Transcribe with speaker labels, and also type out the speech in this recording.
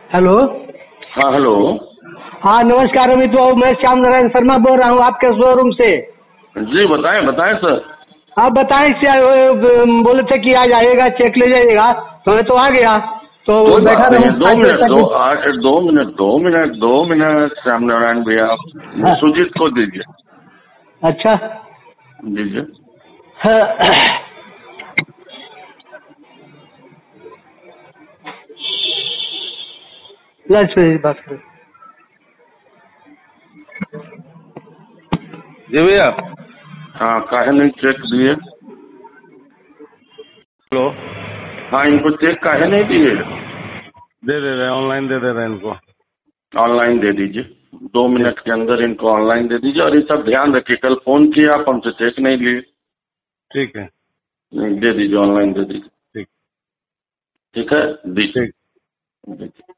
Speaker 1: Hello.
Speaker 2: हाँ hello.
Speaker 1: हाँ नमस्कार अमित बाबू, मैं श्याम नारायण शर्मा बोल रहा हूँ आपके शोरूम से।
Speaker 2: जी बताएं बताएं सर।
Speaker 1: आप बताएं क्या बोले थे कि आज आइएगा चेक ले जाइएगा, तो मैं तो आ गया, तो
Speaker 2: कोई
Speaker 1: बैठा
Speaker 2: बात नहीं है,
Speaker 1: रहूँ।
Speaker 2: 2 मिनट श्याम नारायण भैया,
Speaker 1: हाँ,
Speaker 2: सुजीत को दीजिए।
Speaker 1: अच्छा।
Speaker 2: दीजिए।
Speaker 1: हाँ, लंच पे बात करें।
Speaker 3: जी भैया।
Speaker 2: हाँ काहे नहीं चेक दिए?
Speaker 3: हेलो।
Speaker 2: हाँ इनको चेक काहे नहीं दिए?
Speaker 3: दे दे रहे, ऑनलाइन दे रहे इनको।
Speaker 2: ऑनलाइन दे दीजिए, 2 मिनट के अंदर इनको ऑनलाइन दे दीजिए। और ये सब ध्यान रखिए, कल फोन किया आप हमसे चेक नहीं लिए।
Speaker 3: ठीक है।
Speaker 2: दे दीजिए, ऑनलाइन दे दीजिए।
Speaker 3: ठीक।
Speaker 2: ठीक है, दीजिए।
Speaker 3: ठीक।
Speaker 2: दीजिए।